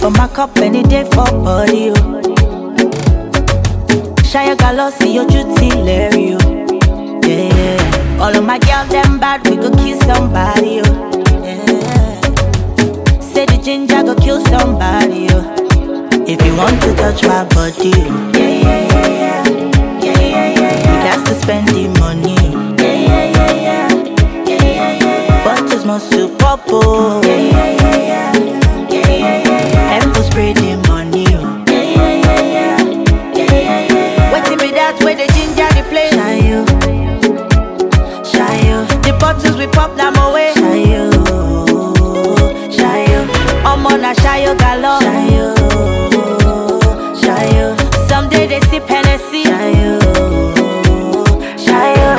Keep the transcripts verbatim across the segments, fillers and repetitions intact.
for my cup any day for body, oh. Shia Galossi, your duty, Larry, oh. Yeah, yeah. All of my girls, them bad, we go kill somebody, oh. Yeah. Say the ginger go kill somebody, oh. If you want to touch my body, oh. Yeah, yeah, yeah, yeah. Yeah, yeah, yeah, yeah. You got to spend the money, oh. Yeah, yeah, yeah, yeah. Yeah, yeah, yeah, yeah. Bottles must to pop, oh. Yeah, yeah, yeah, yeah. Yeah, yeah, yeah, yeah. And for spray the money, oh. Yeah, yeah, yeah, yeah. Yeah, yeah, yeah, yeah. Waiting me that way the ginger the play. Shy you, shy you. The bottles we pop now my way. Shy you, shy you. I'm on a shy you galore. Shy you, shy you. Someday they sip Hennessy. Shy you, shy you.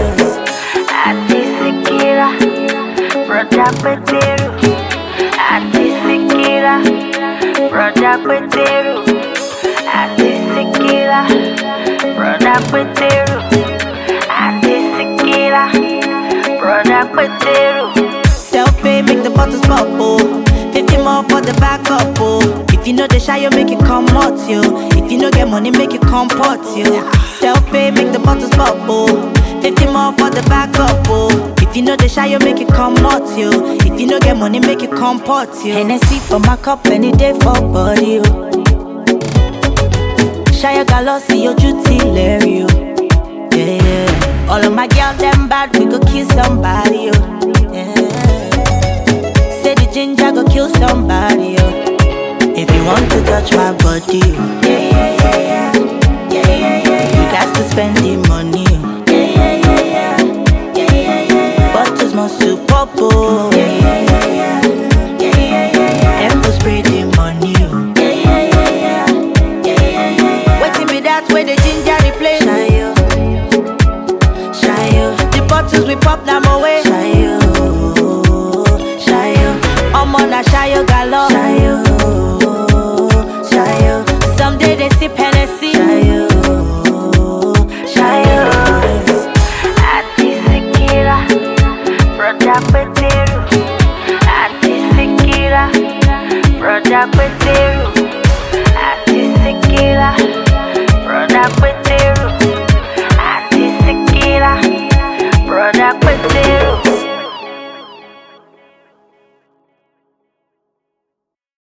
Atisikira, brother Peteru. Atisikira, brother Peteru. Atisikira, brother Peteru. Atisikira, brother Peteru. Self-pay, make the bottles pop, oh. Fifty more for the backup, oh. If you know the shy, you make it come out, yo. If you know get money, make it come pot, yo. Self-pay, make the bottles pop, oh. Fifty more for the backup, oh. If you know the shy, you make it come out, yo. If you know get money, make it come pot, yo. Hennessy for my cup any day for body, oh. Shia Galossi, your duty, Larry, oh. Yeah, yeah. All of my girls, them bad, we go kill somebody, oh. Yeah. Say the ginger go kill somebody, oh. If you want to touch my body, oh. Yeah, yeah, yeah, yeah. Yeah, yeah, yeah, yeah. You got to spend the money, oh. Yeah, yeah, yeah, yeah. Yeah, yeah, yeah, yeah. Bottles must to pop, oh.